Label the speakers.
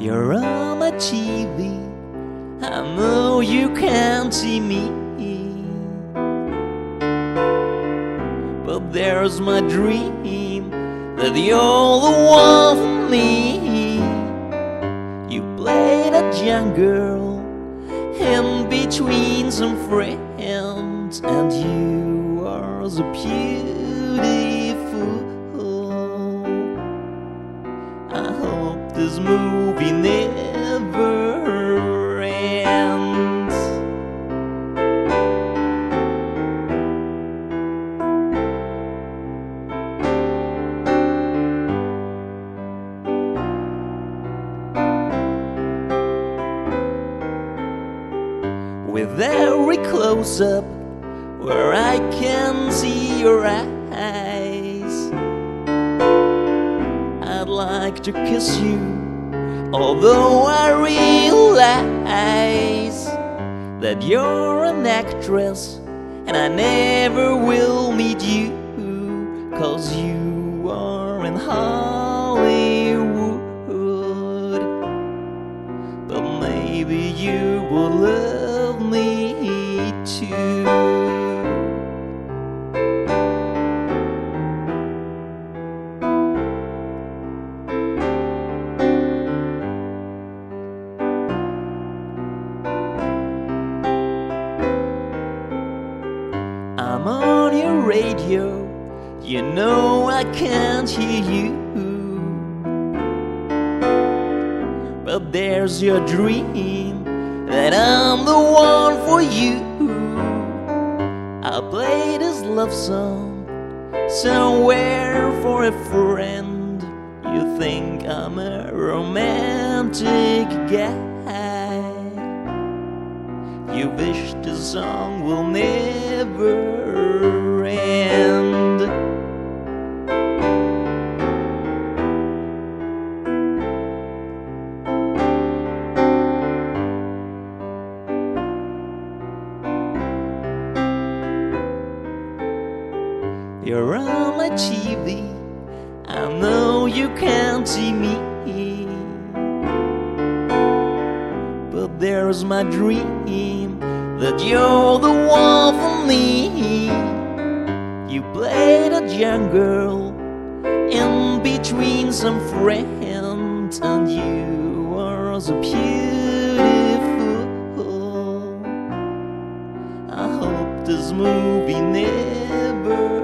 Speaker 1: You're on my TV, I know you can't see me, but there's my dream that you're the one for me. You played a young girl in between some friends, and you are so beautiful. I hope this movie never ends. With every close-up where I can see your eyes, I'd like to kiss you, although I realize that you're an actress and I never will meet you, 'cause you are in Hollywood. But maybe you will love me too. I'm on your radio, you know I can't hear you, but there's your dream that I'm the one for you. I'll play this love song somewhere for a friend. You think I'm a romantic guy, you wish the song will never end. You're on my TV, I know you can't see me, but there's my dream that you're the one for me. You played a young girl in between some friends, and you are so beautiful. I hope this movie never